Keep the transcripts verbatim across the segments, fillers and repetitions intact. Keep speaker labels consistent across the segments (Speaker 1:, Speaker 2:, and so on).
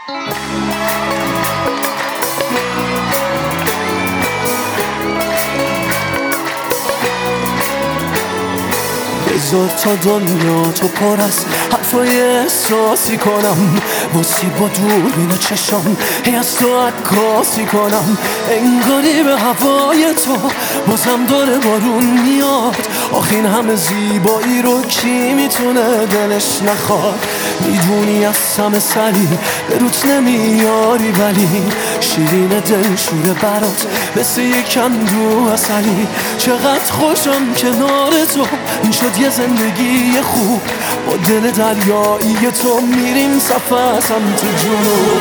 Speaker 1: بذار تا دنیا تو پر از حرفای احساسی کنم، باسی با دوربین چشم هی از تو عکاسی کنم، انگاری به هوای تو بازم داره بارون میاد. آخ این همه زیبایی رو کی میتونه دلش نخواد؟ میدونی از همه سری به روت نمیاری، ولی شیرین دل شوره برات مثل یک اندو عسلی. چقدر خوشم کنار تو، این شد یه زندگی خوب. با دل دریایی تو میریم سفر سمت جنوب.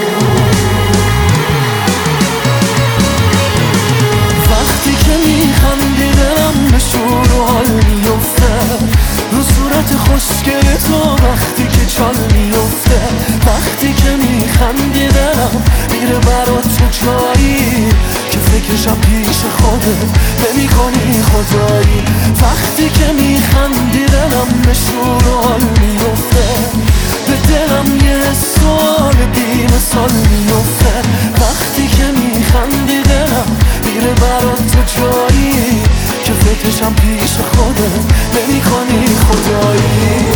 Speaker 1: وقتی که میخندی دلم به شور و حال میفته، رو صورت خوشگل تو وقتی که چال میفته. وقتی که میخندی دلم میره برات تو جایی که فکرشم پیش خودت نمی کنی خدایی. وقتی که میخندی دلم به شور و حال میفته، به دلم یه سال بی مثال میفته. وقتی که میخندی دلم میره برات تو جایی که فکرشم پیش خودت نمی کنی خدایی.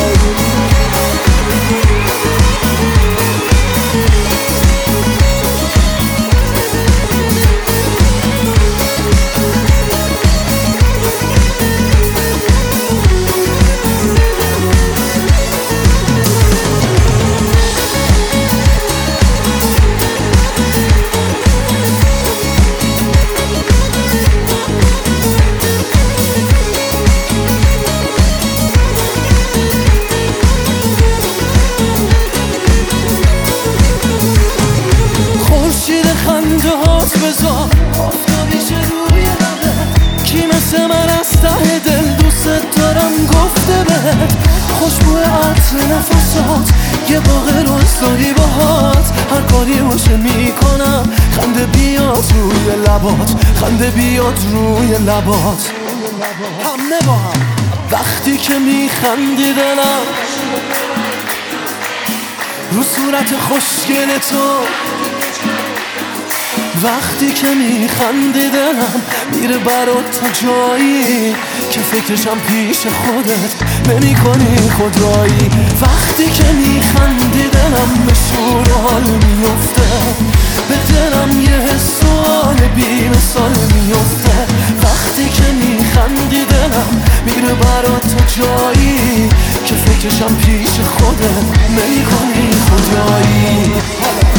Speaker 1: خنده هات بذار آفتابیش روی لبت، کی مثل من از ته دل دوست دارم گفته بهت. خوشبو عطر نفسات یه باغ روستایی باهات، هر کاری باشه میکنم خنده بیاد روی لبات، خنده بیاد روی لبات. همه با هم وقتی که میخندی دلم رو صورت خوشگل تو، وقتی که میخندی دلم میره برات تو جایی که فکرشم پیش خودت نمی کنی خدایی. وقتی که میخندی دلم به شور و حال میفته، به دلم یه حسال بی مثال میفته. وقتی که میخندی دلم میره برات تو جایی که فکرشم پیش خودت نمی کنی خدایی.